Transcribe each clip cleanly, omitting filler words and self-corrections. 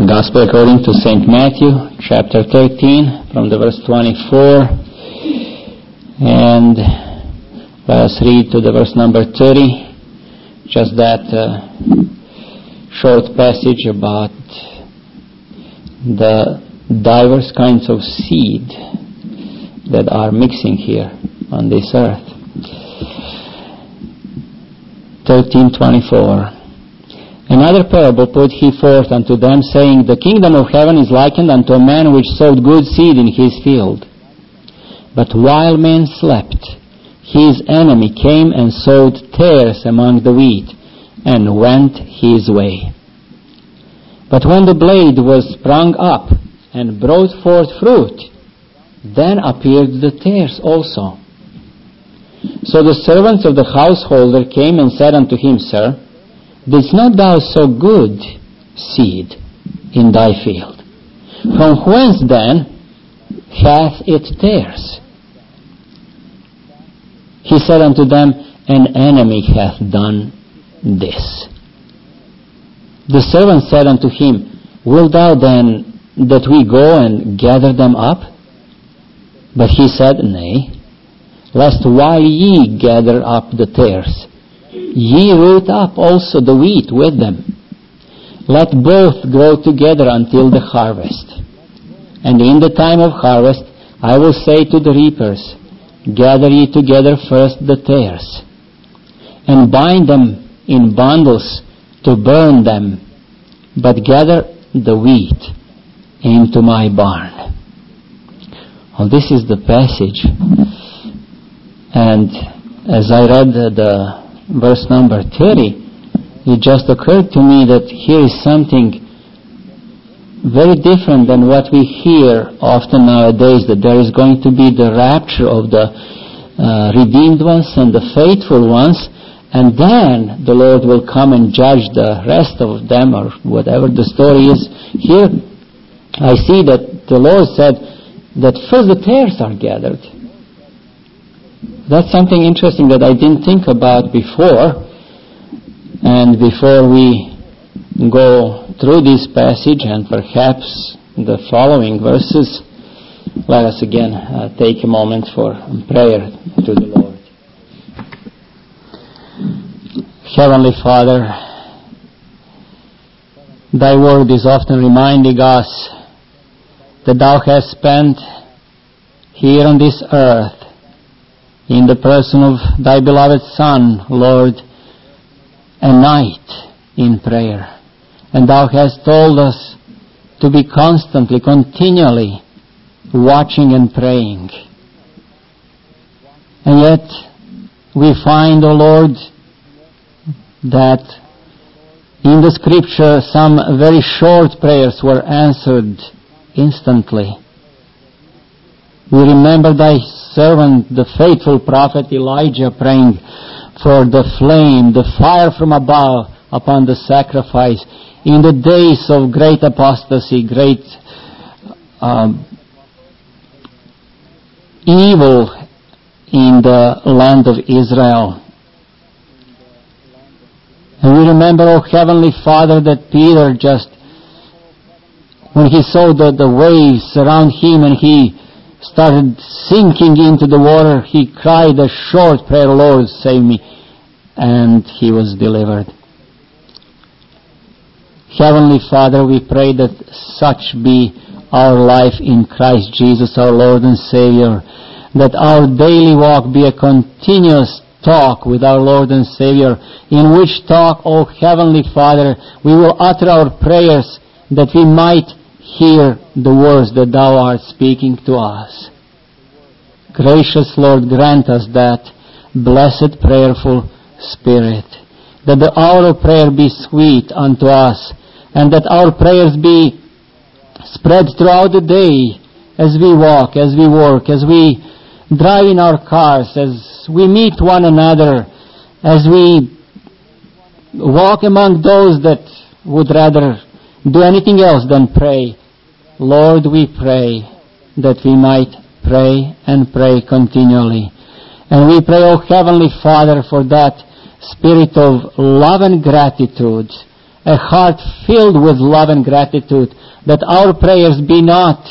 Gospel according to St. Matthew, chapter 13, from the verse 24, and let us read to the verse number 30, just that short passage about the diverse kinds of seed that are mixing here on this earth. 13:24. Another parable put he forth unto them, saying, The kingdom of heaven is likened unto a man which sowed good seed in his field. But while men slept, his enemy came and sowed tares among the wheat, and went his way. But when the blade was sprung up, and brought forth fruit, then appeared the tares also. So the servants of the householder came and said unto him, Sir, didst not thou sow good seed in thy field? From whence then hath it tares? He said unto them, An enemy hath done this. The servant said unto him, Wilt thou then that we go and gather them up? But he said, Nay, lest while ye gather up the tares, ye root up also the wheat with them. Let both grow together until the harvest. And in the time of harvest I will say to the reapers, Gather ye together first the tares, and bind them in bundles to burn them, but gather the wheat into my barn. Well, this is the passage. And as I read the verse number 30, it just occurred to me that here is something very different than what we hear often nowadays, that there is going to be the rapture of the redeemed ones and the faithful ones, and then the Lord will come and judge the rest of them, or whatever the story is. Here I see that the Lord said that first the tares are gathered. That's something interesting that I didn't think about before. And before we go through this passage and perhaps the following verses, let us again take a moment for prayer to the Lord. Heavenly Father, Thy word is often reminding us that Thou hast spent here on this earth, in the person of Thy beloved Son, Lord, a night in prayer. And Thou hast told us to be constantly, continually watching and praying. And yet we find, O Lord, that in the Scripture some very short prayers were answered instantly. We remember Thy servant, the faithful prophet Elijah, praying for the flame, the fire from above upon the sacrifice in the days of great apostasy, great evil in the land of Israel. And we remember, O Heavenly Father, that Peter just, when he saw the waves around him and he started sinking into the water, he cried a short prayer, Lord, save me, and he was delivered. Heavenly Father, we pray that such be our life in Christ Jesus, our Lord and Savior, that our daily walk be a continuous talk with our Lord and Savior, in which talk, O Heavenly Father, we will utter our prayers that we might hear the words that Thou art speaking to us. Gracious Lord, grant us that blessed prayerful spirit, that the hour of prayer be sweet unto us, and that our prayers be spread throughout the day as we walk, as we work, as we drive in our cars, as we meet one another, as we walk among those that would rather do anything else than pray. Lord, we pray that we might pray and pray continually. And we pray, O Heavenly Father, for that spirit of love and gratitude a heart filled with love and gratitude, that our prayers be not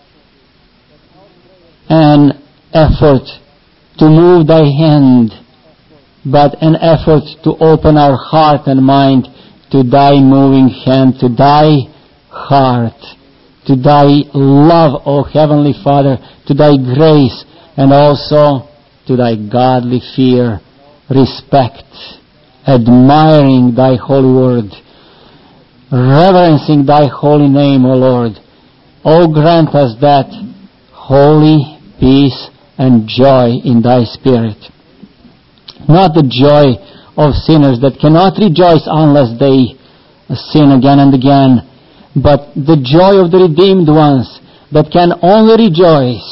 an effort to move thy hand, but an effort to open our heart and mind to thy moving hand, to thy heart, to thy love, O Heavenly Father, to thy grace, and also to thy godly fear, respect, admiring thy holy word, reverencing thy holy name, O Lord. O grant us that holy peace and joy in thy spirit. Not the joy of sinners that cannot rejoice unless they sin again and again, but the joy of the redeemed ones that can only rejoice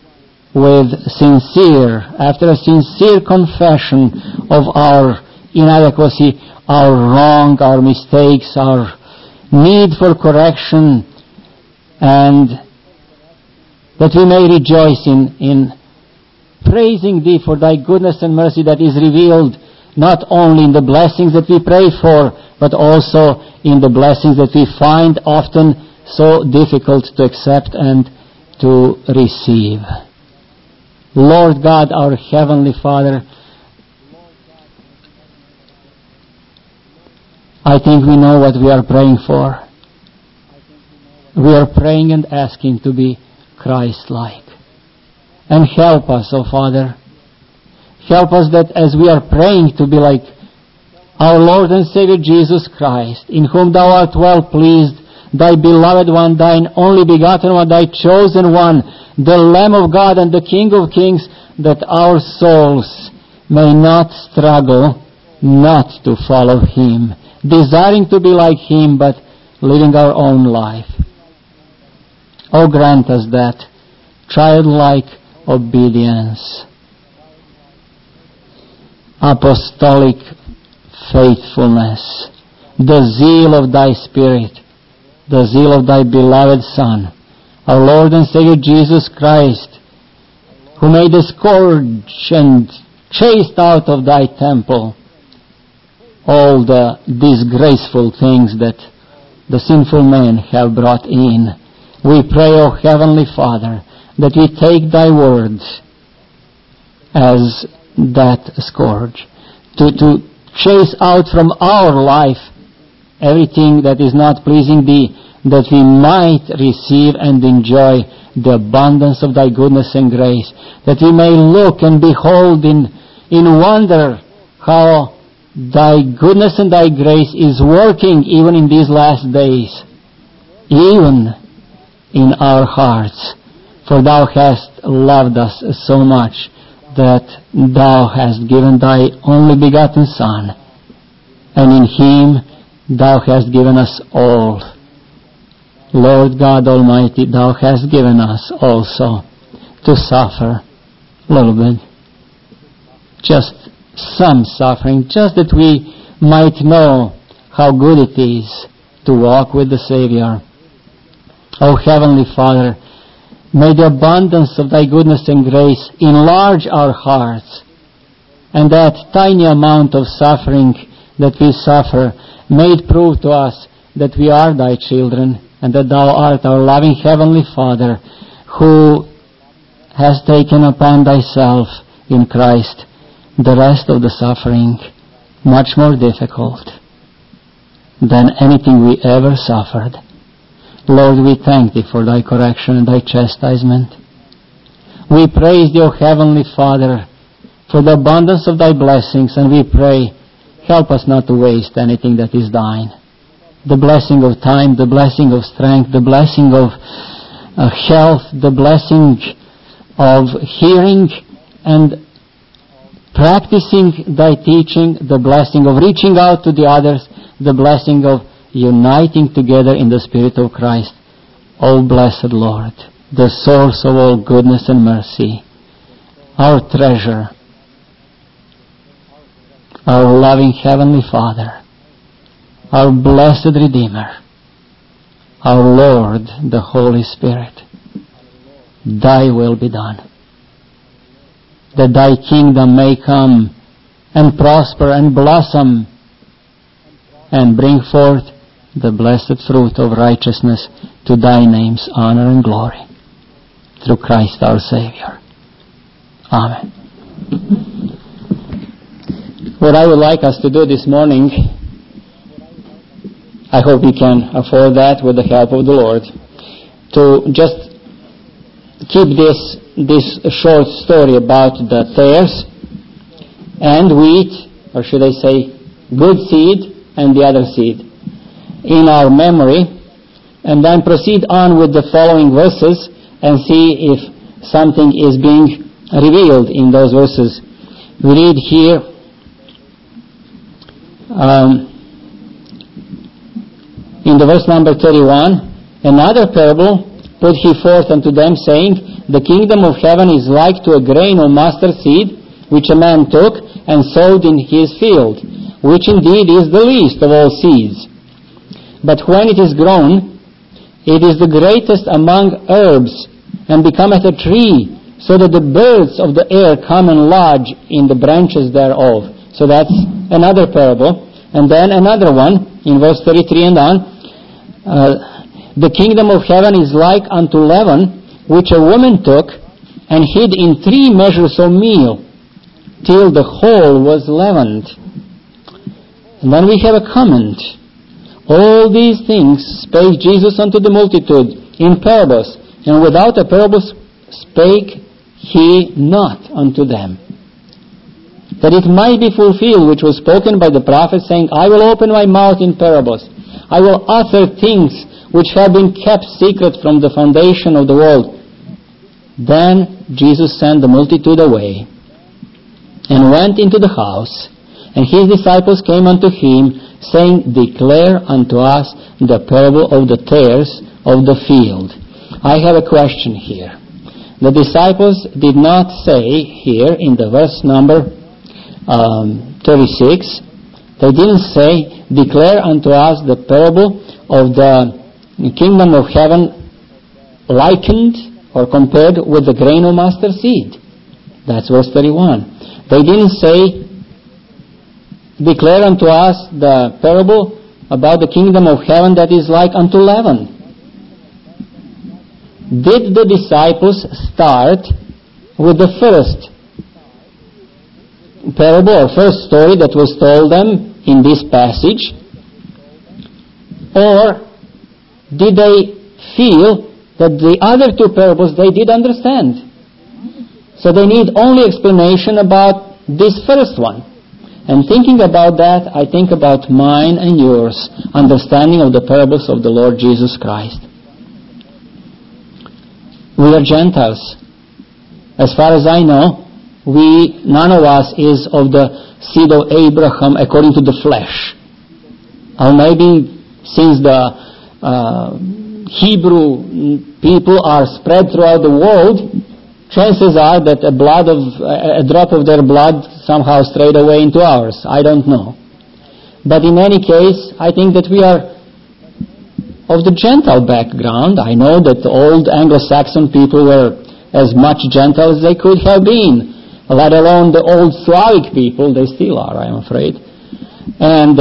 after a sincere confession of our inadequacy, our wrong, our mistakes, our need for correction, and that we may rejoice in praising thee for thy goodness and mercy that is revealed not only in the blessings that we pray for, but also in the blessings that we find often so difficult to accept and to receive. Lord God, our Heavenly Father, I think we know what we are praying for. We are praying and asking to be Christ-like. And help us, O Father. Help us that as we are praying to be like our Lord and Savior Jesus Christ, in whom thou art well pleased, thy beloved one, thine only begotten one, thy chosen one, the Lamb of God and the King of Kings, that our souls may not struggle not to follow him, desiring to be like him, but living our own life. Oh, grant us that childlike obedience, apostolic faithfulness, the zeal of thy Spirit, the zeal of thy beloved Son, our Lord and Savior Jesus Christ, who made a scourge and chased out of thy temple all the disgraceful things that the sinful men have brought in. We pray, O Heavenly Father, that we take thy words as that scourge, to chase out from our life everything that is not pleasing thee, that we might receive and enjoy the abundance of thy goodness and grace, that we may look and behold in wonder how thy goodness and thy grace is working even in these last days, even in our hearts. For thou hast loved us so much that thou hast given thy only begotten Son, and in him thou hast given us all. Lord God Almighty, thou hast given us also to suffer a little bit, just some suffering, just that we might know how good it is to walk with the Savior. O Heavenly Father, may the abundance of thy goodness and grace enlarge our hearts, and that tiny amount of suffering that we suffer may it prove to us that we are thy children, and that thou art our loving Heavenly Father, who has taken upon thyself in Christ the rest of the suffering, much more difficult than anything we ever suffered. Lord, we thank thee for thy correction and thy chastisement. We praise thee, O Heavenly Father, for the abundance of thy blessings, and we pray, help us not to waste anything that is thine. The blessing of time, the blessing of strength, the blessing of health, the blessing of hearing and practicing thy teaching, the blessing of reaching out to the others, the blessing of uniting together in the Spirit of Christ. O blessed Lord, the source of all goodness and mercy, our treasure, our loving Heavenly Father, our blessed Redeemer, our Lord, the Holy Spirit, thy will be done, that thy kingdom may come and prosper and blossom and bring forth the blessed fruit of righteousness to thy name's honor and glory. Through Christ our Savior. Amen. What I would like us to do this morning, I hope we can afford that with the help of the Lord, to just keep this short story about the tares and wheat, or should I say good seed and the other seed, in our memory, and then proceed on with the following verses and see if something is being revealed in those verses. We read here, in the verse number 31, another parable put he forth unto them, saying, the kingdom of heaven is like to a grain of mustard seed, which a man took and sowed in his field, which indeed is the least of all seeds. But when it is grown, it is the greatest among herbs, and becometh a tree, so that the birds of the air come and lodge in the branches thereof. So that's another parable. And then another one, in verse 33 and on, the kingdom of heaven is like unto leaven, which a woman took and hid in 3 measures of meal, till the whole was leavened. And then we have a comment. All these things spake Jesus unto the multitude in parables, and without a parable spake he not unto them. That it might be fulfilled which was spoken by the prophet, saying, I will open my mouth in parables. I will utter things which have been kept secret from the foundation of the world. Then Jesus sent the multitude away, and went into the house, and his disciples came unto him, saying, declare unto us the parable of the tares of the field. I have a question here. The disciples did not say here in the verse number 36, they didn't say, declare unto us the parable of the kingdom of heaven likened or compared with the grain of mustard seed. That's verse 31. They didn't say, declare unto us the parable about the kingdom of heaven that is like unto leaven. Did the disciples start with the first parable or first story that was told them in this passage? Or did they feel that the other 2 parables they did understand? So they need only explanation about this first one. And thinking about that, I think about mine and yours understanding of the parables of the Lord Jesus Christ. We are Gentiles. As far as I know, none of us is of the seed of Abraham according to the flesh. Or maybe since the Hebrew people are spread throughout the world, chances are that a drop of their blood somehow strayed away into ours. I don't know. But in any case, I think that we are of the Gentile background. I know that the old Anglo-Saxon people were as much Gentile as they could have been, let alone the old Slavic people. They still are, I'm afraid. And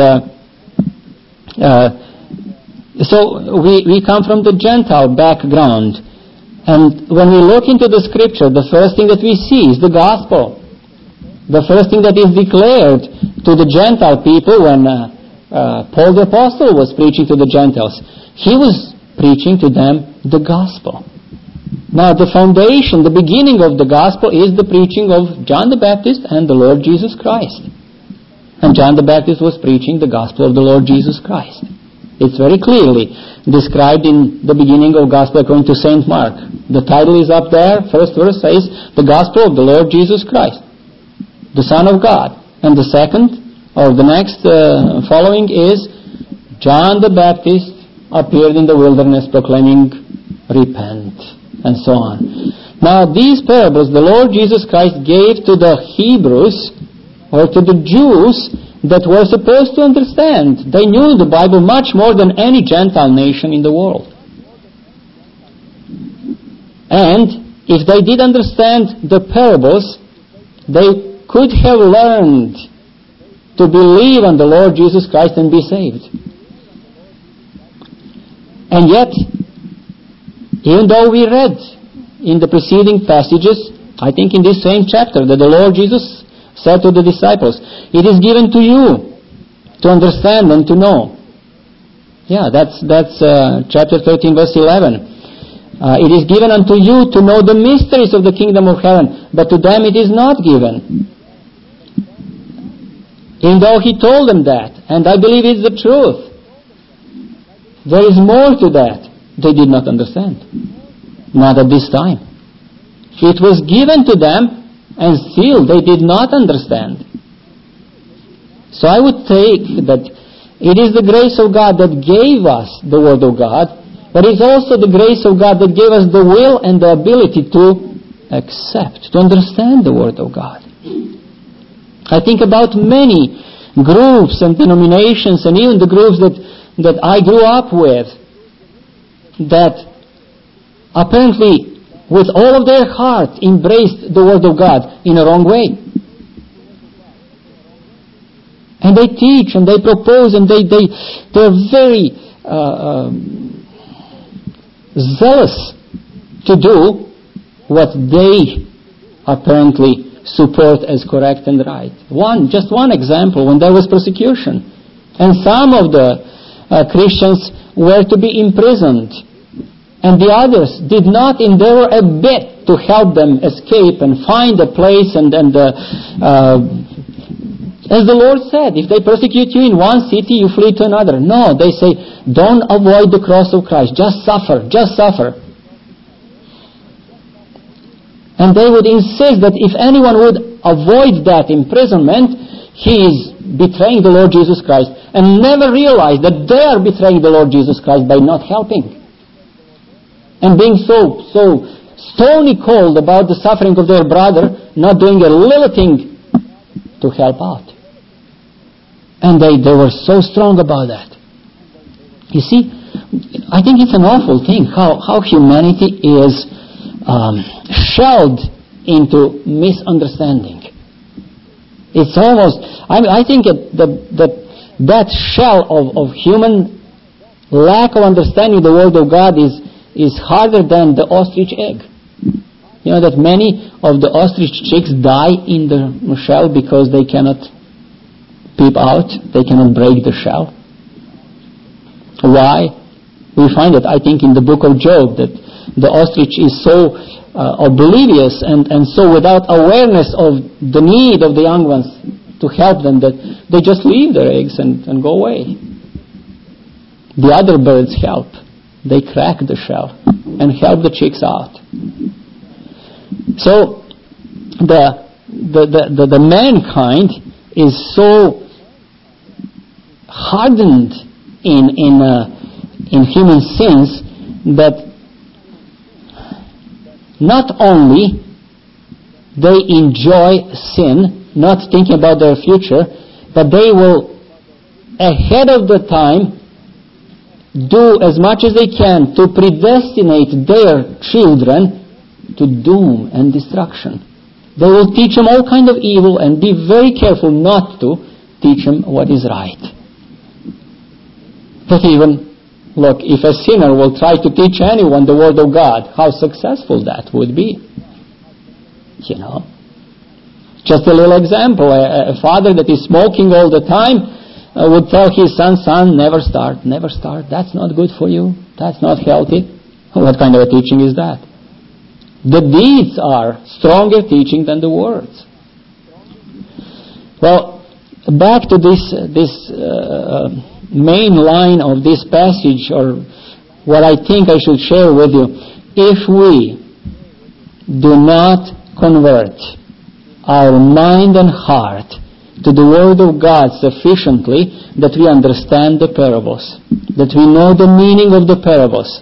so we come from the Gentile background. And when we look into the Scripture, the first thing that we see is the gospel. The first thing that is declared to the Gentile people when Paul the Apostle was preaching to the Gentiles, he was preaching to them the gospel. Now the foundation, the beginning of the gospel is the preaching of John the Baptist and the Lord Jesus Christ. And John the Baptist was preaching the gospel of the Lord Jesus Christ. It's very clearly described in the beginning of Gospel according to St. Mark. The title is up there. First verse says, the Gospel of the Lord Jesus Christ, the Son of God. And the second, or the next following is, John the Baptist appeared in the wilderness proclaiming, repent, and so on. Now these parables the Lord Jesus Christ gave to the Hebrews, or to the Jews, that were supposed to understand. They knew the Bible much more than any Gentile nation in the world. And if they did understand the parables, they could have learned to believe on the Lord Jesus Christ and be saved. And yet, even though we read in the preceding passages, I think in this same chapter, that the Lord Jesus said to the disciples, it is given to you to understand and to know. Yeah, that's chapter 13, verse 11. It is given unto you to know the mysteries of the kingdom of heaven, but to them it is not given. Even though he told them that, and I believe it's the truth, there is more to that. They did not understand. Not at this time. It was given to them, and still they did not understand. So I would take that it is the grace of God that gave us the Word of God, but it's also the grace of God that gave us the will and the ability to accept, to understand the Word of God. I think about many groups and denominations, and even the groups that I grew up with, that apparently with all of their heart embraced the Word of God in a wrong way. And they teach and they propose and they're very zealous to do what they apparently support as correct and right. Just one example, when there was persecution, and some of the Christians were to be imprisoned, and the others did not endeavor a bit to help them escape and find a place and as the Lord said, if they persecute you in one city, you flee to another. No, they say, don't avoid the cross of Christ. Just suffer. Just suffer. And they would insist that if anyone would avoid that imprisonment, he is betraying the Lord Jesus Christ, and never realize that they are betraying the Lord Jesus Christ by not helping. And being so stony cold about the suffering of their brother, not doing a little thing to help out. And they were so strong about that. You see, I think it's an awful thing how humanity is shelled into misunderstanding. It's almost, I think that shell of human lack of understanding the Word of God is harder than the ostrich egg. You know that many of the ostrich chicks die in the shell because they cannot peep out, they cannot break the shell. Why? We find it, I think, in the book of Job, that the ostrich is so oblivious and so without awareness of the need of the young ones to help them that they just leave their eggs and go away. The other birds help. They crack the shell and help the chicks out. So the mankind is so hardened in human sins that not only they enjoy sin, not thinking about their future, but they will ahead of the time do as much as they can to predestinate their children to doom and destruction. They will teach them all kind of evil and be very careful not to teach them what is right. But even, look, if a sinner will try to teach anyone the Word of God, how successful that would be. You know. Just a little example, a father that is smoking all the time would tell his son, never start. That's not good for you. That's not healthy. What kind of a teaching is that? The deeds are stronger teaching than the words. Well, back to this main line of this passage, or what I think I should share with you. If we do not convert our mind and heart to the Word of God sufficiently that we understand the parables, that we know the meaning of the parables,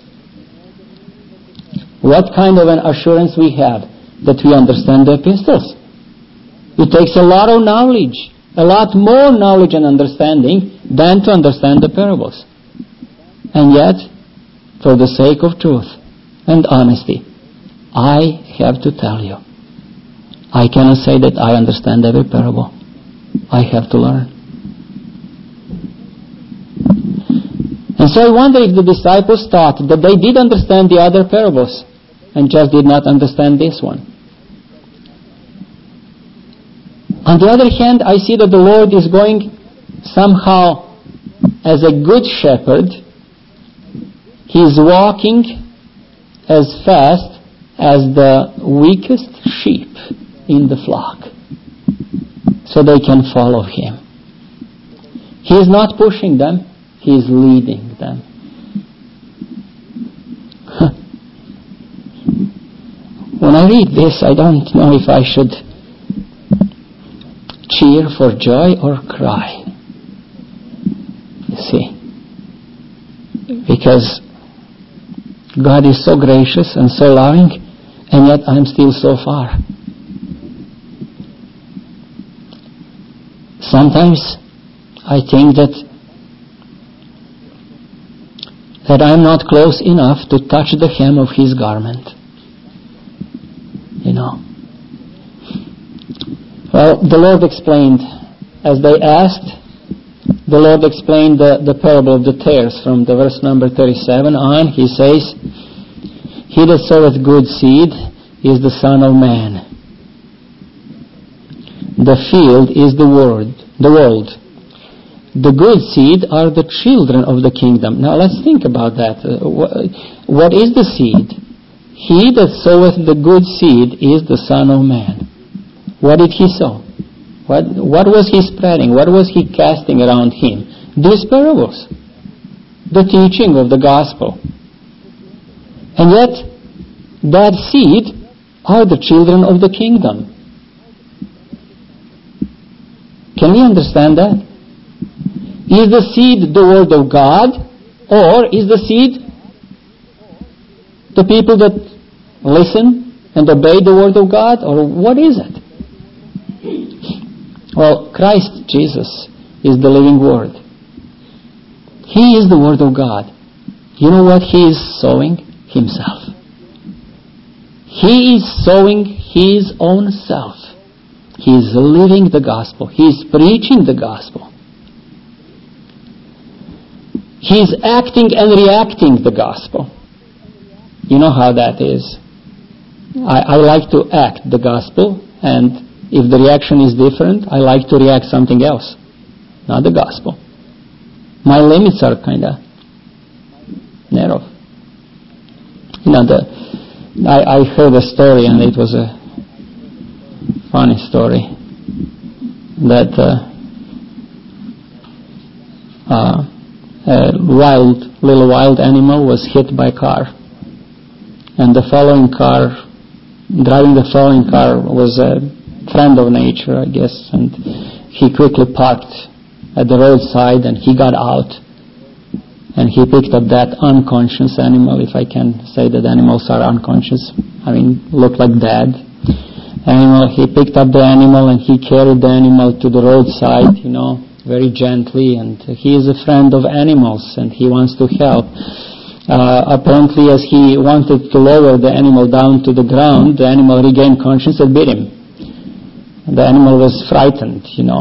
what kind of an assurance we have that we understand the epistles? It takes a lot of knowledge, a lot more knowledge and understanding than to understand the parables. And yet, for the sake of truth and honesty, I have to tell you, I cannot say that I understand every parable. I have to learn. And so I wonder if the disciples thought that they did understand the other parables and just did not understand this one. On the other hand, I see that the Lord is going somehow as a good shepherd. He is walking as fast as the weakest sheep in the flock, so they can follow him. He is not pushing them, he is leading them. When I read this, I don't know if I should cheer for joy or cry. You see, because God is so gracious and so loving, and yet I'm still so far. Sometimes I think that I'm not close enough to touch the hem of his garment. You know. Well, the Lord explained, as they asked, the Lord explained the parable of the tares from the verse number 37 on. He says, "He that soweth good seed is the Son of Man. The field is the world. The good seed are the children of the kingdom." Now let's think about that. What is the seed? He that soweth the good seed is the Son of Man. What did he sow? What was he spreading? What was he casting around him? These parables. The teaching of the gospel. And yet, that seed are the children of the kingdom. Can we understand that? Is the seed the word of God, or is the seed the people that listen and obey the word of God, or what is it? Well, Christ Jesus is the living word. He is the word of God. You know what he is sowing? Himself. He is sowing his own self. He is living the gospel. He is preaching the gospel. He is acting and reacting the gospel. You know how that is. I like to act the gospel, and if the reaction is different, I like to react something else, not the gospel. My limits are kind of narrow. You know, I heard a story, and it was a funny story, that a little wild animal was hit by a car, and driving the following car was a friend of nature, I guess, and he quickly parked at the roadside, and he got out, and he picked up that unconscious animal, if I can say that animals are unconscious, look like dead animal. He picked up the animal, and he carried the animal to the roadside, very gently, and he is a friend of animals, and he wants to help. Apparently, as he wanted to lower the animal down to the ground, the animal regained consciousness and bit him. The animal was frightened,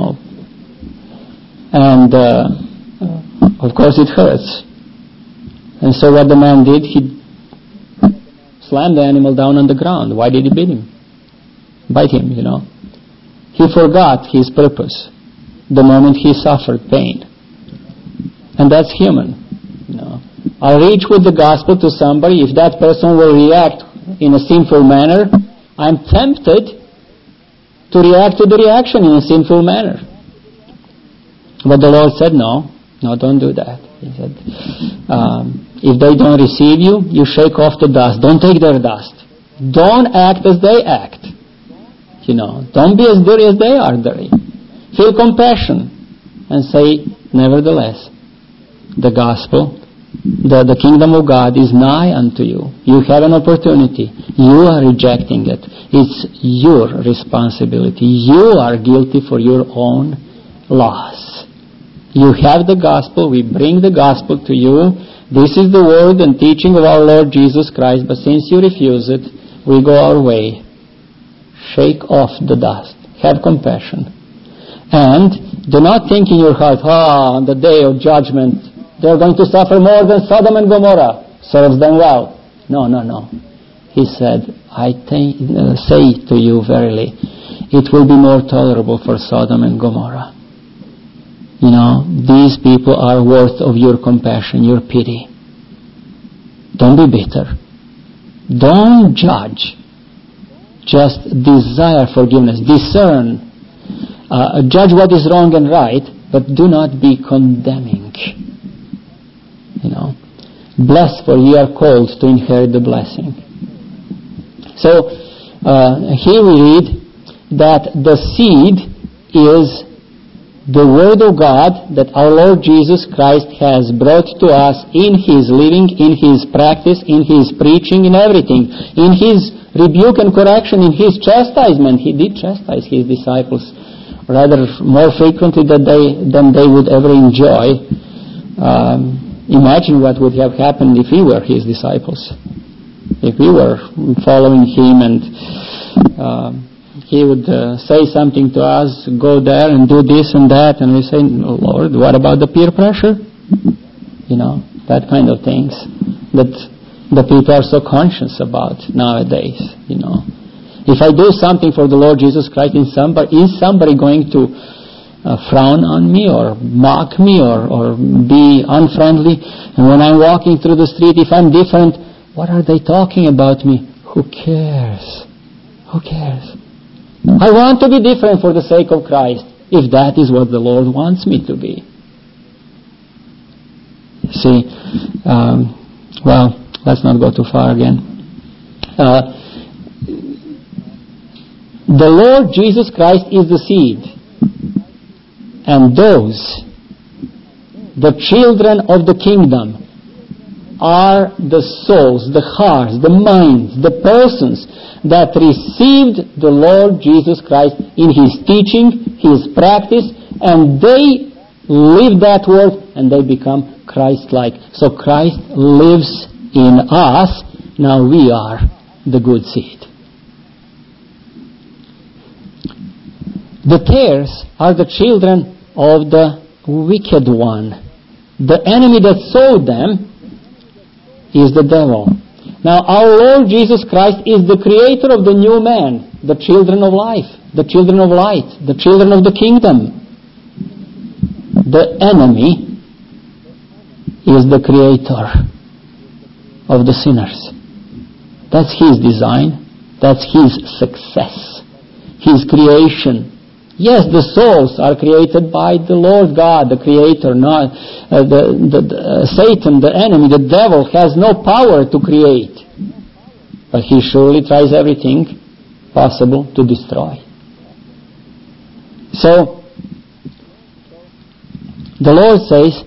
and of course it hurts. And so what the man did, he slammed the animal down on the ground. Why did he bite him? He forgot his purpose the moment he suffered pain. And that's human. I'll reach with the gospel to somebody. If that person will react in a sinful manner, I'm tempted to react to the reaction in a sinful manner. But the Lord said, no, don't do that. He said, if they don't receive you, you shake off the dust. Don't take their dust. Don't act as they act. Don't be as dirty as they are dirty. Feel compassion and say, nevertheless, the gospel, the kingdom of God is nigh unto you. You have an opportunity. You are rejecting it. It's your responsibility. You are guilty for your own loss. You have the gospel. We bring the gospel to you. This is the word and teaching of our Lord Jesus Christ. But since you refuse it, we go our way. Shake off the dust. Have compassion. And do not think in your heart, on the day of judgment, they're going to suffer more than Sodom and Gomorrah. Serves them well. No. He said, I say to you verily, it will be more tolerable for Sodom and Gomorrah. These people are worth of your compassion, your pity. Don't be bitter. Don't judge. Just desire forgiveness. Discern. Judge what is wrong and right, but do not be condemning. Blessed, for ye are called to inherit the blessing. So, here we read that the seed is the Word of God that our Lord Jesus Christ has brought to us in His living, in His practice, in His preaching, in everything, in His rebuke and correction, in His chastisement. He did chastise His disciples rather more frequently than they would ever enjoy. Imagine what would have happened if we were His disciples. If we were following Him and He would say something to us, go there and do this and that, and we say, Lord, what about the peer pressure? That kind of things that the people are so conscious about nowadays. If I do something for the Lord Jesus Christ, is somebody going to frown on me or mock me or be unfriendly? And when I'm walking through the street, if I'm different, what are they talking about me? Who cares? Who cares? I want to be different for the sake of Christ, if that is what the Lord wants me to be. See, let's not go too far again. The Lord Jesus Christ is the seed. And those, the children of the kingdom, are the souls, the hearts, the minds, the persons that received the Lord Jesus Christ in His teaching, His practice, and they live that word and they become Christ-like. So Christ lives in us. Now we are the good seed. The tares are the children of the wicked one. The enemy that sowed them is the devil. Now our Lord Jesus Christ is the creator of the new man, the children of life, the children of light, the children of the kingdom. The enemy is the creator of the sinners. That's his design. That's his success. His creation. Yes, the souls are created by the Lord God, the Creator. Not Satan, the enemy, the devil, has no power to create. But he surely tries everything possible to destroy. So, the Lord says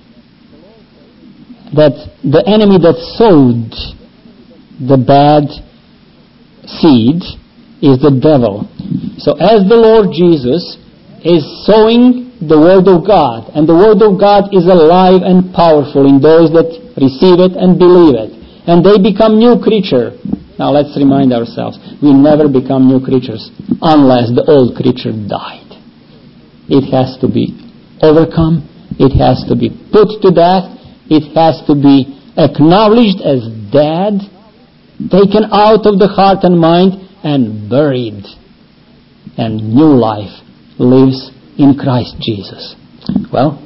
that the enemy that sowed the bad seed is the devil. So as the Lord Jesus is sowing the Word of God, and the Word of God is alive and powerful in those that receive it and believe it, and they become new creature. Now let's remind ourselves, we never become new creatures unless the old creature died. It has to be overcome, it has to be put to death, it has to be acknowledged as dead, taken out of the heart and mind, and buried. And new life lives in Christ Jesus. Well,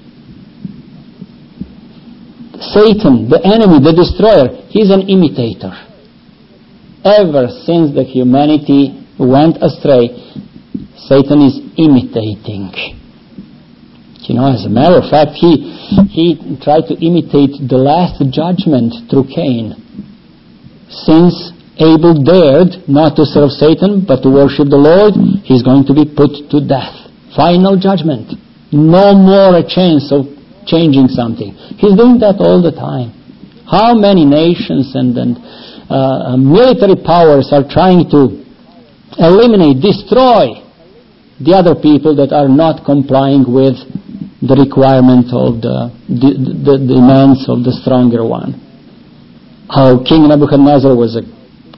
Satan, the enemy, the destroyer, he's an imitator. Ever since the humanity went astray, Satan is imitating. As a matter of fact, he tried to imitate the last judgment through Cain. Since Abel dared not to serve Satan, but to worship the Lord, he's going to be put to death. Final judgment. No more a chance of changing something. He's doing that all the time. How many nations and military powers are trying to eliminate, destroy the other people that are not complying with the requirement of the demands of the stronger one. How King Nebuchadnezzar was a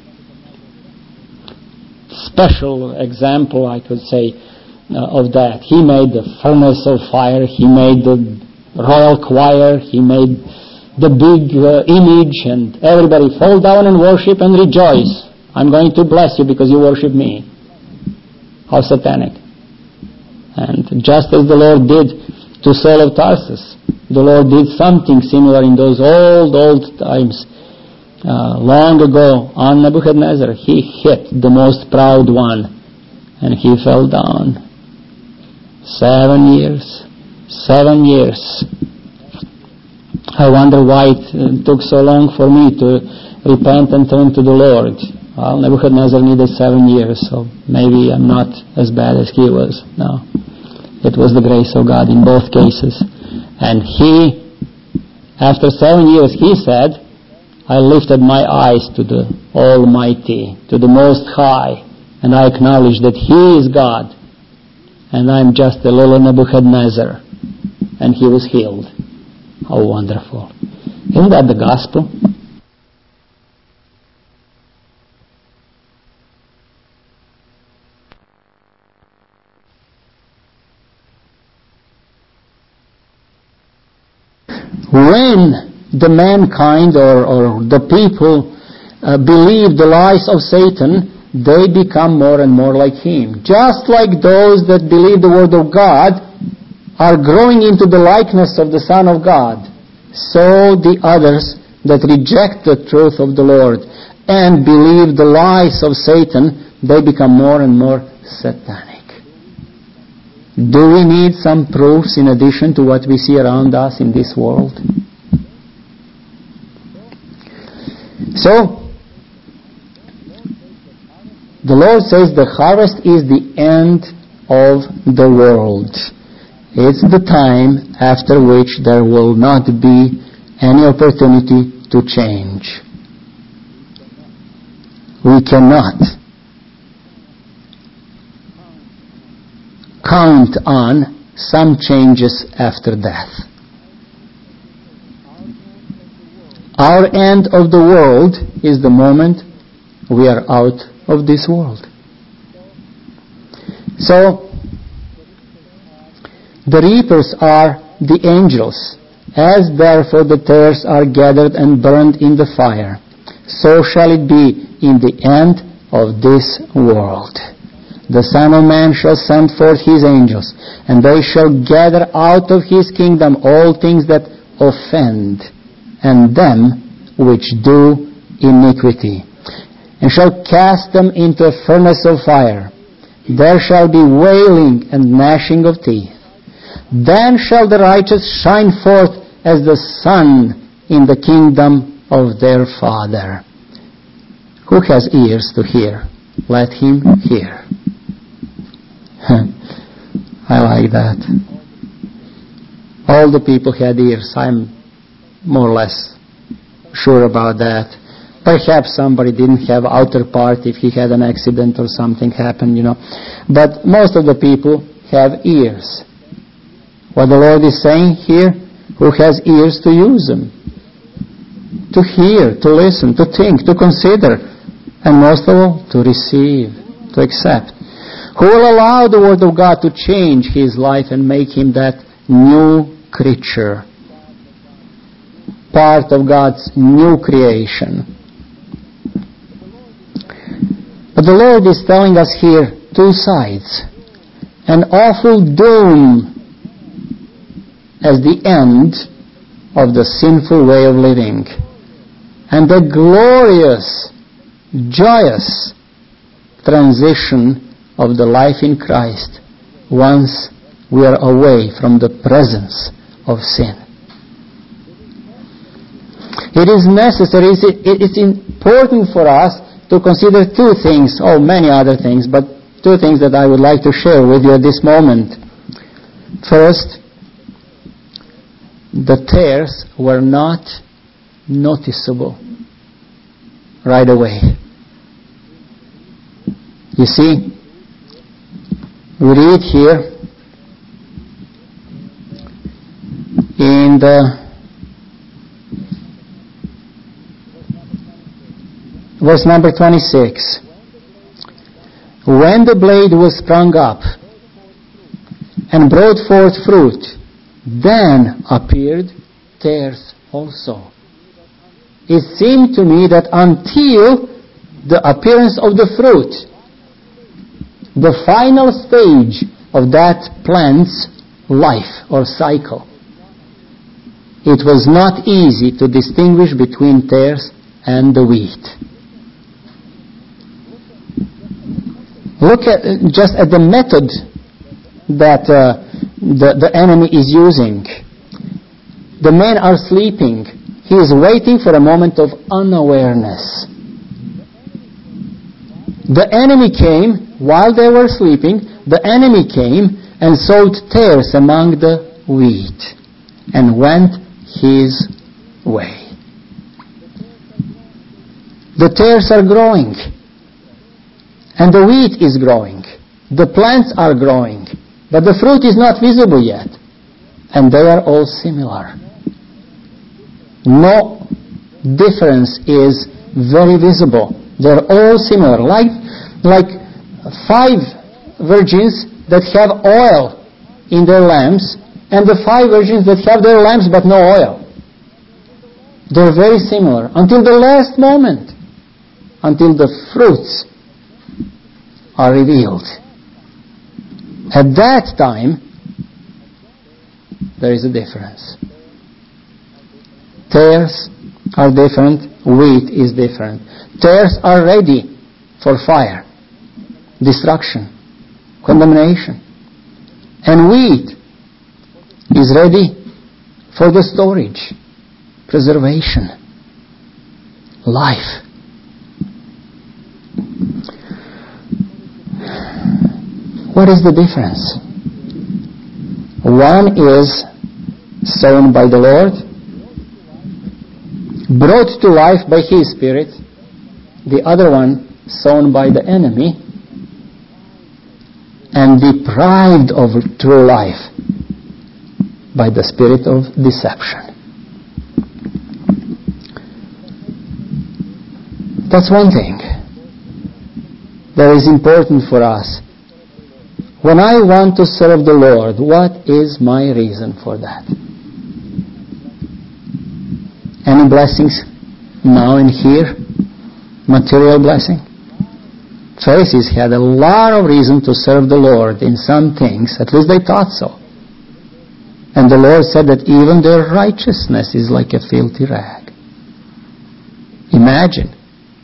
special example, I could say, of that. He made the furnace of fire. He made the royal choir. He made the big image, and everybody fall down and worship and rejoice. I'm going to bless you because you worship me. How satanic. And just as the Lord did to Saul of Tarsus, the Lord did something similar in those old times. Long ago, on Nebuchadnezzar, he hit the most proud one, and he fell down. 7 years. 7 years. I wonder why it took so long for me to repent and turn to the Lord. Well, Nebuchadnezzar needed 7 years, so maybe I'm not as bad as he was. No. It was the grace of God in both cases. And he, after 7 years, he said, I lifted my eyes to the Almighty, to the Most High, and I acknowledge that He is God, and I'm just a little Nebuchadnezzar. And he was healed. How wonderful. Isn't that the gospel? When the mankind or the people believe the lies of Satan, they become more and more like him. Just like those that believe the word of God are growing into the likeness of the Son of God, so the others that reject the truth of the Lord and believe the lies of Satan, they become more and more satanic. Do we need some proofs in addition to what we see around us in this world? So, the Lord says the harvest is the end of the world. It's the time after which there will not be any opportunity to change. We cannot count on some changes after death. Our end of the world is the moment we are out of this world. So, the reapers are the angels. As therefore the tares are gathered and burned in the fire, so shall it be in the end of this world. The Son of Man shall send forth his angels, and they shall gather out of his kingdom all things that offend, and them which do iniquity, and shall cast them into a furnace of fire. There shall be wailing and gnashing of teeth. Then shall the righteous shine forth as the sun in the kingdom of their Father. Who has ears to hear? Let him hear. I like that. All the people had ears. I'm more or less sure about that. Perhaps somebody didn't have outer part if he had an accident or something happened, But most of the people have ears. What the Lord is saying here, who has ears to use them, to hear, to listen, to think, to consider, and most of all, to receive, to accept. Who will allow the Word of God to change his life and make him that new creature, part of God's new creation. But the Lord is telling us here two sides. An awful doom as the end of the sinful way of living, and a glorious, joyous transition of the life in Christ once we are away from the presence of sin. It is necessary, it's important for us to consider two things, many other things, but two things that I would like to share with you at this moment. First, the tares were not noticeable right away. You see, we read here in the verse number 26. When the blade was sprung up and brought forth fruit, then appeared tares also. It seemed to me that until the appearance of the fruit, the final stage of that plant's life or cycle, it was not easy to distinguish between tares and the wheat. Look at just at the method that the enemy is using. The men are sleeping. He is waiting for a moment of unawareness. The enemy came while they were sleeping. The enemy came and sowed tares among the wheat and went his way. The tares are growing, and the wheat is growing. The plants are growing, but the fruit is not visible yet, and they are all similar. No difference is very visible. They're all similar, like 5 virgins that have oil in their lamps, and the 5 virgins that have their lamps but no oil. They're very similar until the last moment, until the fruits are revealed. At that time, there is a difference. Tares are different, wheat is different. Tares are ready for fire, destruction, condemnation. And wheat is ready for the storage, preservation, life. What is the difference? One is sown by the Lord, brought to life by His Spirit. The other one sown by the enemy and deprived of true life by the spirit of deception. That's one thing that is important for us. When I want to serve the Lord, what is my reason for that? Any blessings now and here? Material blessing? Pharisees had a lot of reason to serve the Lord in some things. At least they thought so. And the Lord said that even their righteousness is like a filthy rag. Imagine.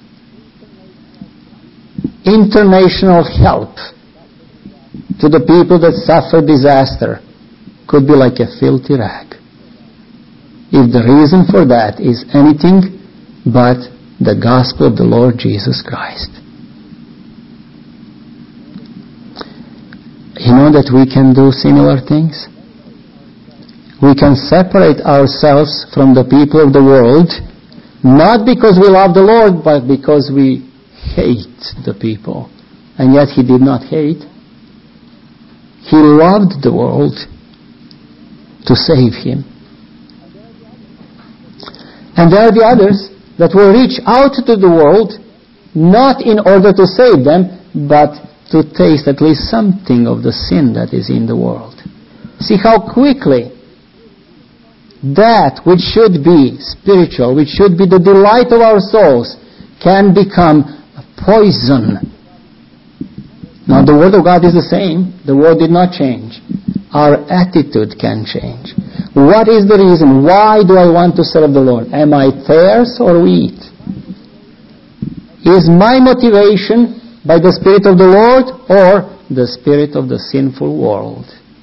International help to the people that suffer disaster could be like a filthy rag. If the reason for that is anything but the gospel of the Lord Jesus Christ. You know that we can do similar things? We can separate ourselves from the people of the world, not because we love the Lord, but because we hate the people. And yet He did not hate. He loved the world to save Him. And there are the others that will reach out to the world, not in order to save them, but to taste at least something of the sin that is in the world. See how quickly that which should be spiritual, which should be the delight of our souls, can become a poison. Now the Word of God is the same. The Word did not change. Our attitude can change. What is the reason? Why do I want to serve the Lord? Am I tares or wheat? Is my motivation by the Spirit of the Lord or the spirit of the sinful world?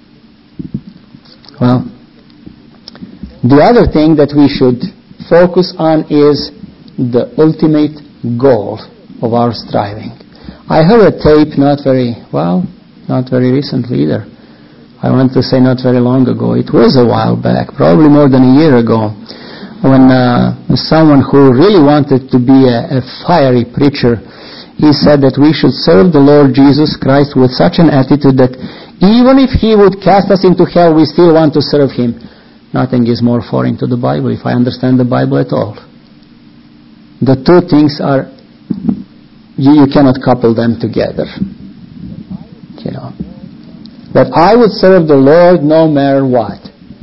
Well, the other thing that we should focus on is the ultimate goal of our striving. I heard a tape not very recently either. I want to say not very long ago. It was a while back, probably more than a year ago, when someone who really wanted to be a fiery preacher, he said that we should serve the Lord Jesus Christ with such an attitude that even if He would cast us into hell, we still want to serve Him. Nothing is more foreign to the Bible, if I understand the Bible at all. The two things are, you cannot couple them together. You know. That I would serve the Lord no matter what.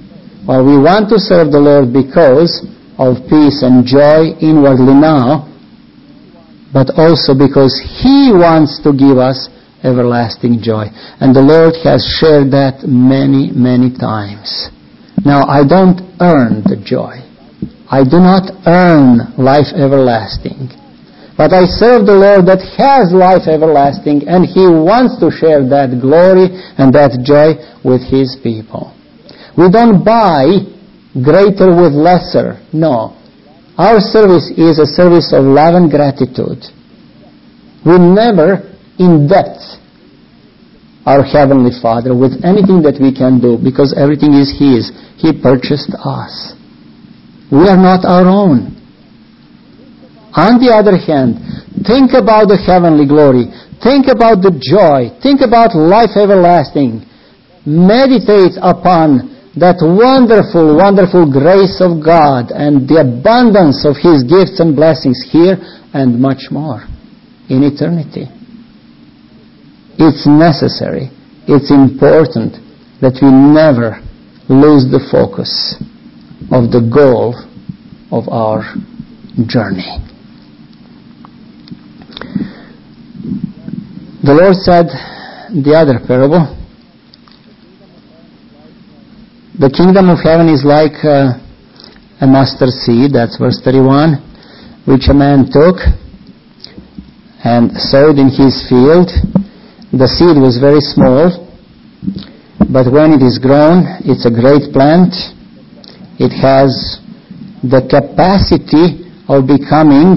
Well, we want to serve the Lord because of peace and joy inwardly now, but also because He wants to give us everlasting joy. And the Lord has shared that many, many times. Now, I don't earn the joy. I do not earn life everlasting. But I serve the Lord that has life everlasting, and He wants to share that glory and that joy with His people. We don't buy greater with lesser. No. Our service is a service of love and gratitude. We never indebt our Heavenly Father with anything that we can do, because everything is His. He purchased us. We are not our own. On the other hand, think about the heavenly glory. Think about the joy. Think about life everlasting. Meditate upon that wonderful, wonderful grace of God and the abundance of His gifts and blessings here and much more in eternity. It's necessary. It's important that we never lose the focus of the goal of our journey. The Lord said the other parable, the kingdom of heaven is like a mustard seed, that's verse 31, which a man took and sowed in his field. The seed was very small, but when it is grown, it's a great plant. It has the capacity of becoming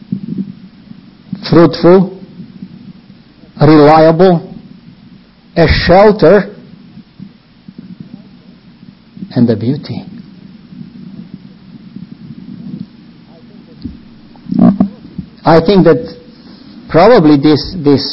fruitful, reliable, a shelter, and a beauty. I think that probably this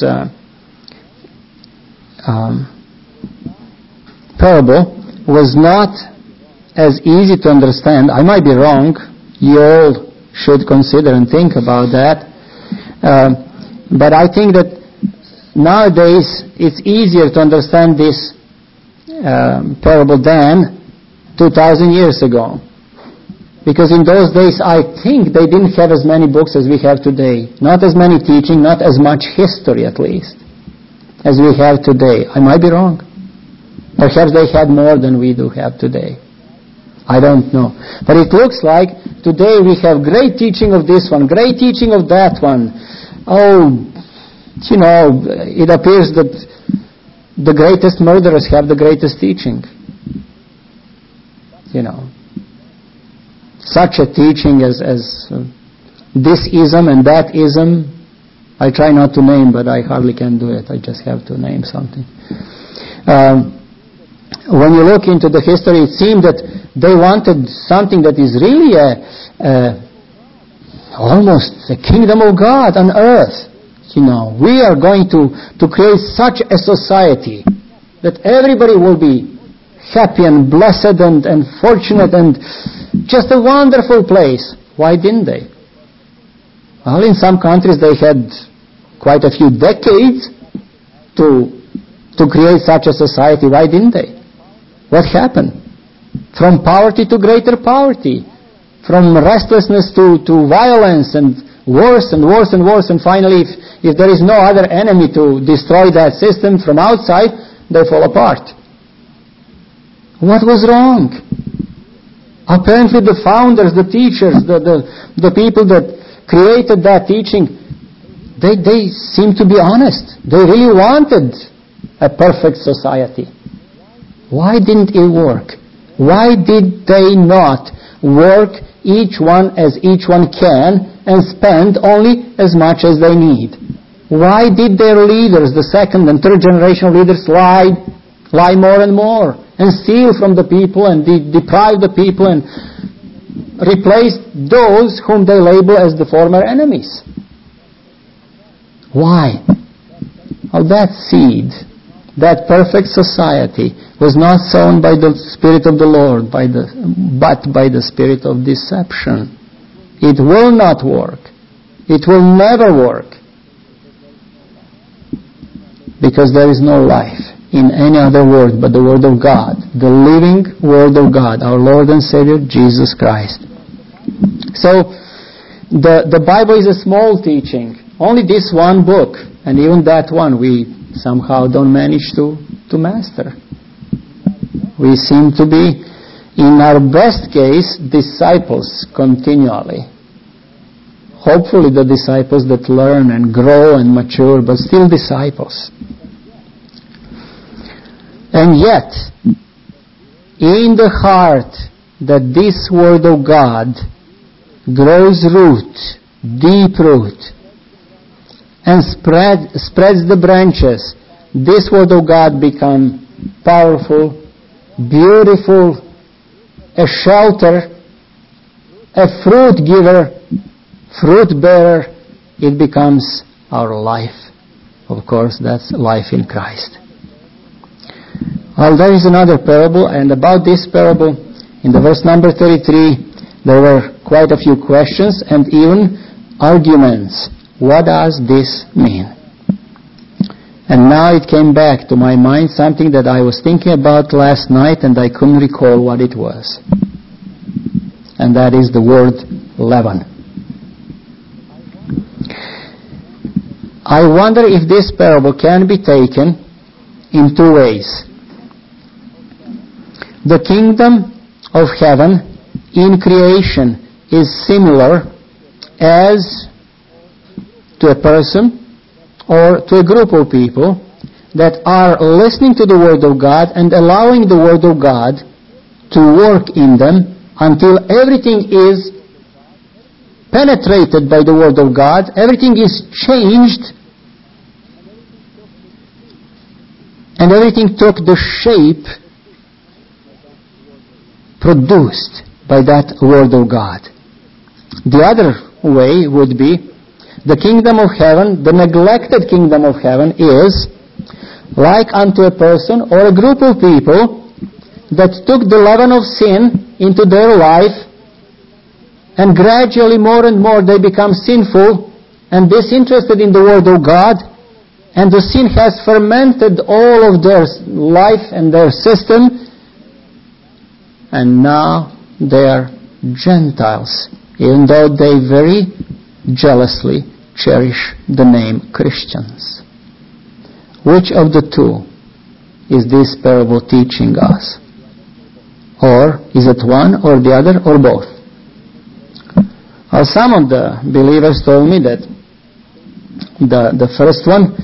parable was not as easy to understand. I might be wrong. You all should consider and think about that. But I think that nowadays it's easier to understand this parable than 2,000 years ago. Because in those days, I think they didn't have as many books as we have today. Not as many teaching, not as much history at least, as we have today. I might be wrong. Perhaps they had more than we do have today. I don't know. But it looks like today we have great teaching of this one, great teaching of that one. Oh, you know, it appears that the greatest murderers have the greatest teaching. You know, such a teaching as this ism and that ism. I try not to name, but I hardly can do it. I just have to name something. When you look into the history, it seemed that they wanted something that is really almost a kingdom of God on earth. You know, we are going to create such a society that everybody will be happy and blessed and fortunate and just a wonderful place. Why didn't they? Well, in some countries they had quite a few decades to create such a society. Why didn't they? What happened? From poverty to greater poverty. From restlessness to violence and worse and worse and worse. And finally, if there is no other enemy to destroy that system from outside, they fall apart. What was wrong? Apparently the founders, the teachers, the people that created that teaching, they seem to be honest. They really wanted a perfect society. Why didn't it work? Why did they not work each one as each one can and spend only as much as they need? Why did their leaders, the second and third generation leaders, lie more and more and steal from the people and deprive the people and replace those whom they label as the former enemies? Why? Well, that seed, that perfect society, was not sown by the Spirit of the Lord, but by the spirit of deception. It will not work. It will never work. Because there is no life in any other word but the Word of God. the living Word of God, our Lord and Savior, Jesus Christ. So, the Bible is a small teaching. Only this one book, and even that one we somehow don't manage to master. We seem to be, in our best case, disciples continually. Hopefully the disciples that learn and grow and mature, but still disciples. And yet, in the heart that this Word of God grows root, deep root, and spreads the branches, this Word of God becomes powerful, beautiful, a shelter, a fruit giver, fruit bearer. It becomes our life. Of course, that's life in Christ. Well, there is another parable, and about this parable, in the verse number 33, there were quite a few questions and even arguments. What does this mean? And now it came back to my mind something that I was thinking about last night and I couldn't recall what it was. And that is the word leaven. I wonder if this parable can be taken in two ways. The kingdom of heaven in creation is similar as to a person or to a group of people that are listening to the Word of God and allowing the Word of God to work in them until everything is penetrated by the Word of God, everything is changed, and everything took the shape produced by that Word of God. The other way would be the kingdom of heaven, the neglected kingdom of heaven is like unto a person or a group of people that took the leaven of sin into their life, and gradually more and more they become sinful and disinterested in the Word of God, and the sin has fermented all of their life and their system, and now they are Gentiles, even though they very jealously cherish the name Christians. Which of the two is this parable teaching us? Or is it one or the other or both? Well, some of the believers told me that the first one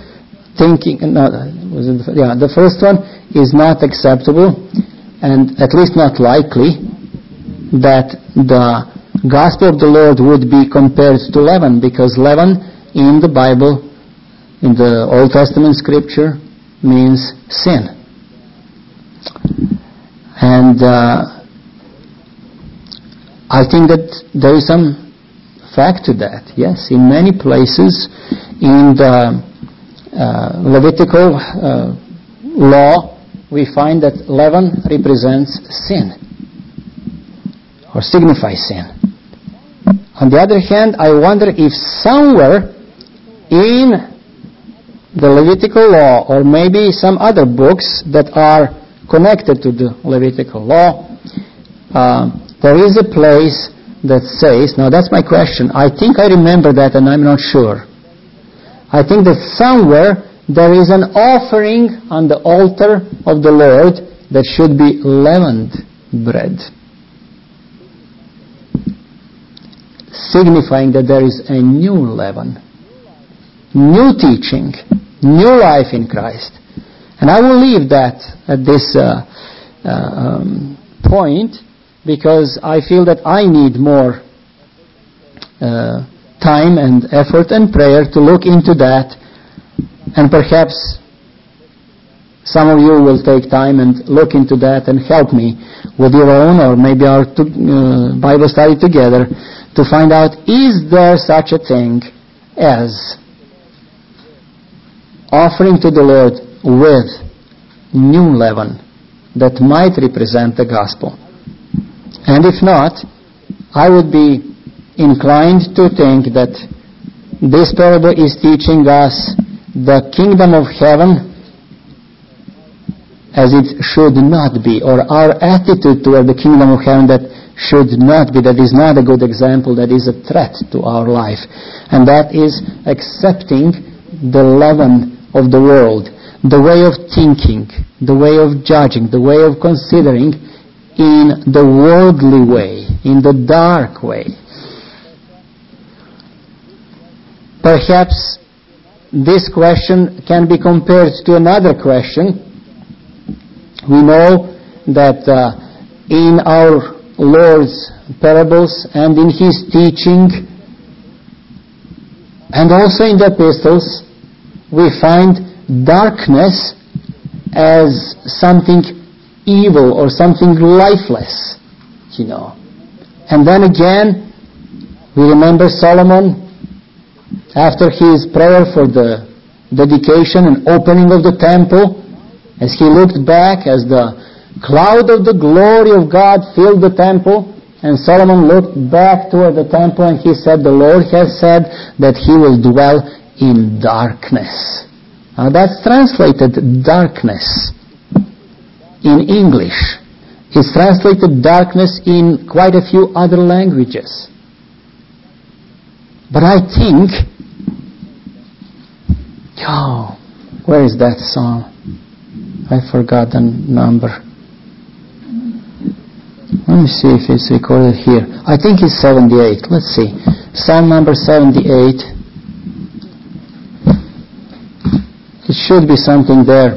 the first one is not acceptable and at least not likely that the Gospel of the Lord would be compared to leaven, because leaven in the Bible, in the Old Testament scripture, means sin. And I think that there is some fact to that. Yes, in many places in the Levitical law, we find that leaven represents sin, or signifies sin. On the other hand, I wonder if somewhere in the Levitical law, or maybe some other books that are connected to the Levitical law, there is a place that says, now that's my question, I think I remember that and I'm not sure. I think that somewhere there is an offering on the altar of the Lord that should be leavened bread, signifying that there is a new leaven, new teaching, new life in Christ. And I will leave that at this point, because I feel that I need more time and effort and prayer to look into that, and perhaps some of you will take time and look into that and help me with your own, or maybe our Bible study together, to find out, is there such a thing as offering to the Lord with new leaven that might represent the gospel? And if not, I would be inclined to think that this parable is teaching us the kingdom of heaven as it should not be, or our attitude toward the kingdom of heaven that should not be, that is not a good example, that is a threat to our life. And that is accepting the leaven of the world, the way of thinking, the way of judging, the way of considering in the worldly way, in the dark way. Perhaps this question can be compared to another question. We know that in our Lord's parables and in His teaching and also in the epistles, we find darkness as something evil or something lifeless, And then again, we remember Solomon, after his prayer for the dedication and opening of the temple, as he looked back, as the cloud of the glory of God filled the temple, and Solomon looked back toward the temple and he said, the Lord has said that He will dwell in darkness. Now that's translated darkness in English. It's translated darkness in quite a few other languages. But I think, where is that song? I forgot the number. Let me see if it's recorded here. I think it's 78. Let's see. Psalm number 78. It should be something there.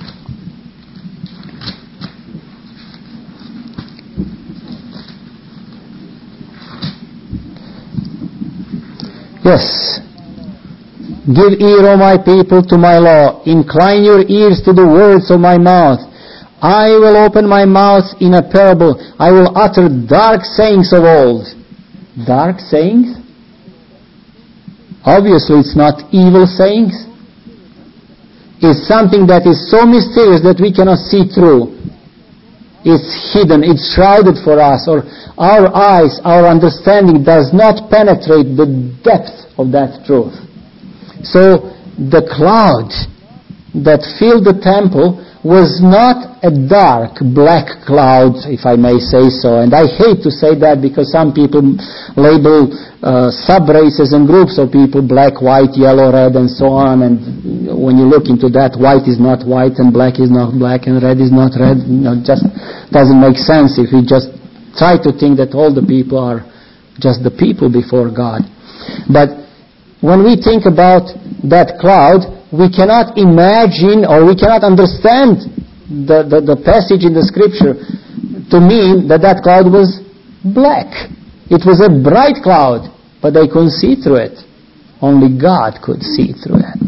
Yes. Give ear, O my people, to my law. Incline your ears to the words of my mouth. I will open my mouth in a parable. I will utter dark sayings of old. Dark sayings? Obviously it's not evil sayings. It's something that is so mysterious that we cannot see through. It's hidden, it's shrouded for us, or our eyes, our understanding does not penetrate the depth of that truth. So the cloud that filled the temple was not a dark, black cloud, if I may say so. And I hate to say that because some people label sub-races and groups of people, black, white, yellow, red, and so on. And when you look into that, white is not white, and black is not black, and red is not red. It just doesn't make sense if we just try to think that all the people are just the people before God. But when we think about that cloud, we cannot imagine or we cannot understand the passage in the Scripture to mean that that cloud was black. It was a bright cloud, but they couldn't see through it. Only God could see through it.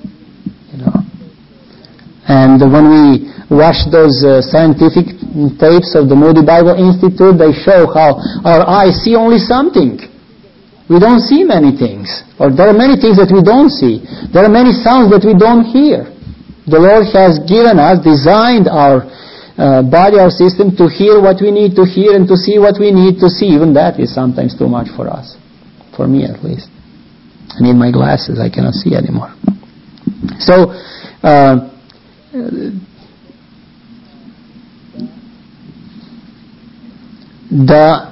And when we watch those scientific tapes of the Moody Bible Institute, they show how our eyes see only something. We don't see many things. Or there are many things that we don't see. There are many sounds that we don't hear. The Lord has given us, designed our body, our system to hear what we need to hear and to see what we need to see. Even that is sometimes too much for us. For me at least. I need my glasses. I cannot see anymore. So, the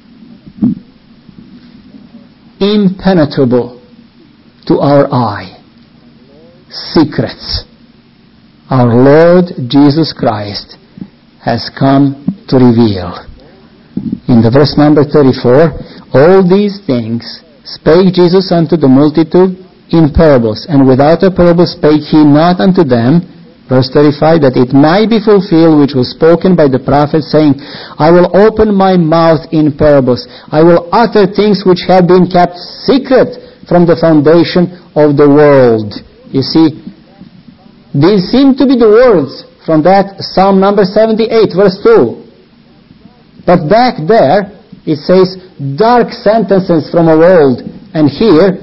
impenetrable to our eye secrets our Lord Jesus Christ has come to reveal. In the verse number 34, all these things spake Jesus unto the multitude in parables, and without a parable spake He not unto them. Verse 35, that it might be fulfilled which was spoken by the prophet, saying, I will open my mouth in parables. I will utter things which have been kept secret from the foundation of the world. You see, these seem to be the words from that Psalm number 78, verse 2. But back there, it says, dark sentences from of old. And here,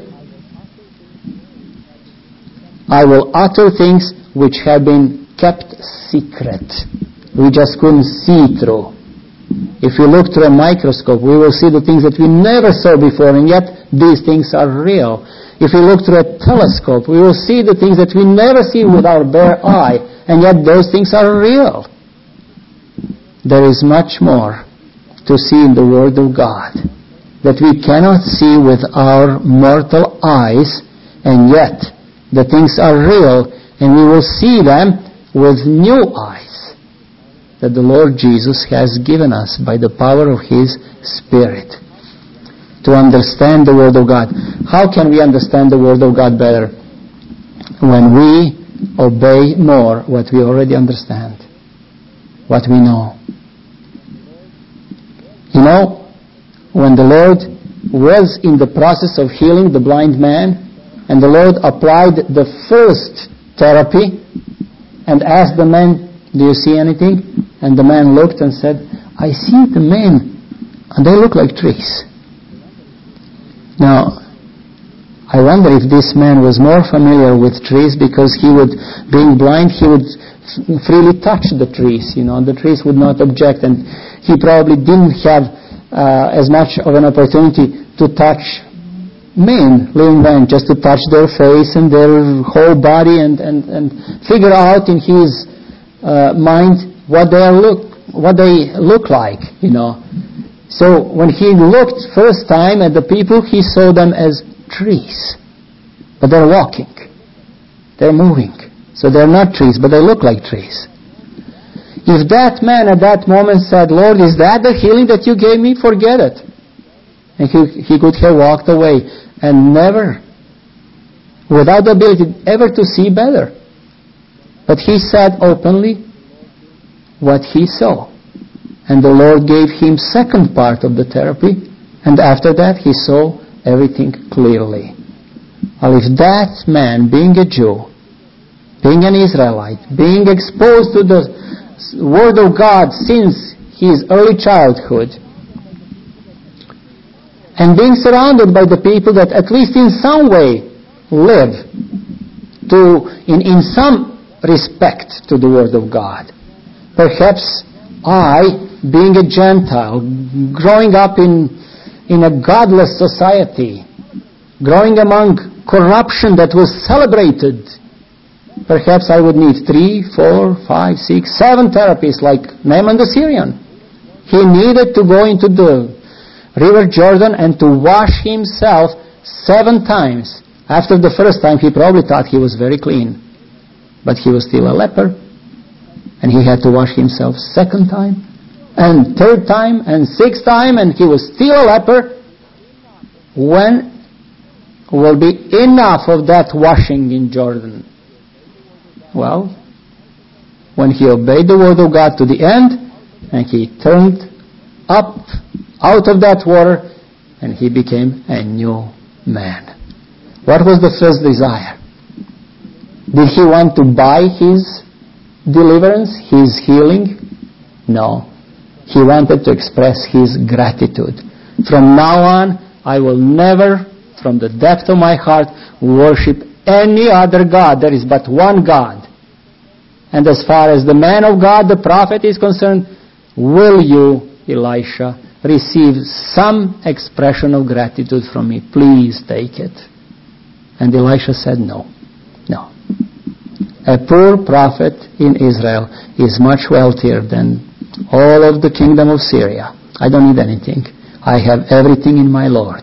I will utter things which have been kept secret. We just couldn't see through. If we look through a microscope, we will see the things that we never saw before, and yet these things are real. If we look through a telescope, we will see the things that we never see with our bare eye, and yet those things are real. There is much more to see in the Word of God that we cannot see with our mortal eyes, and yet the things are real, and we will see them with new eyes that the Lord Jesus has given us by the power of His Spirit to understand the Word of God. How can we understand the Word of God better? When we obey more what we already understand, what we know. You know, when the Lord was in the process of healing the blind man, and the Lord applied the first therapy and asked the man, "Do you see anything?" And the man looked and said, "I see the men, and they look like trees." Now, I wonder if this man was more familiar with trees, because he would, being blind, he would freely touch the trees, the trees would not object, and he probably didn't have as much of an opportunity to touch men, living men, just to touch their face and their whole body and figure out in his mind what they look like, So when he looked first time at the people, he saw them as trees. But they're walking. They're moving. So they're not trees, but they look like trees. If that man at that moment said, "Lord, is that the healing that you gave me?" Forget it. And he could have walked away and never, without the ability ever to see better. But he said openly what he saw. And the Lord gave him second part of the therapy, and after that he saw everything clearly. Well, if that man, being a Jew, being an Israelite, being exposed to the Word of God since his early childhood, and being surrounded by the people that at least in some way live in some respect to the Word of God, perhaps I, being a Gentile, growing up in a godless society, growing among corruption that was celebrated, perhaps I would need 3, 4, 5, 6, 7 therapies like Naaman the Syrian. He needed to go into the River Jordan and to wash himself 7 times. After the first time, he probably thought he was very clean. But he was still a leper. And he had to wash himself 2nd time, and 3rd time, and 6th time, and he was still a leper. When will be enough of that washing in Jordan? Well, when he obeyed the Word of God to the end, and he turned up out of that water, and he became a new man. What was the first desire? Did he want to buy his deliverance, his healing? No. He wanted to express his gratitude. From now on, I will never, from the depth of my heart, worship any other God. There is but one God. And as far as the man of God, the prophet, is concerned, will you, Elisha, receive some expression of gratitude from me? Please take it. And Elisha said no. No. A poor prophet in Israel is much wealthier than all of the kingdom of Syria. I don't need anything. I have everything in my Lord.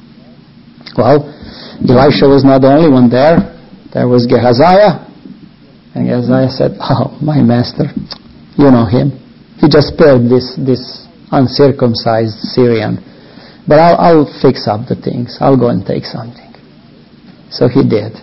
Well, Elisha was not the only one there. There was Gehazi. And Gehazi said, "Oh, my master, you know him. He just spared this uncircumcised Syrian. But I'll fix up the things. I'll go and take something." So he did.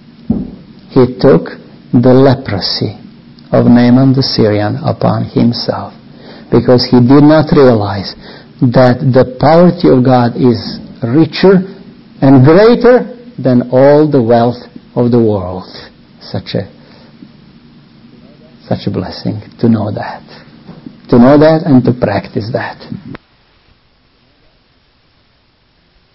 He took the leprosy of Naaman the Syrian upon himself, because he did not realize that the poverty of God is richer and greater than all the wealth of the world. Such a blessing to know that and to practice that.